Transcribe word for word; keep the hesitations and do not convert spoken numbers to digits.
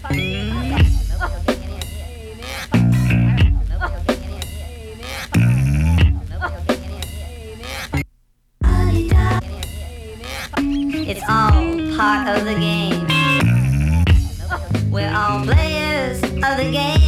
It's all part of the game. We're all players of the game.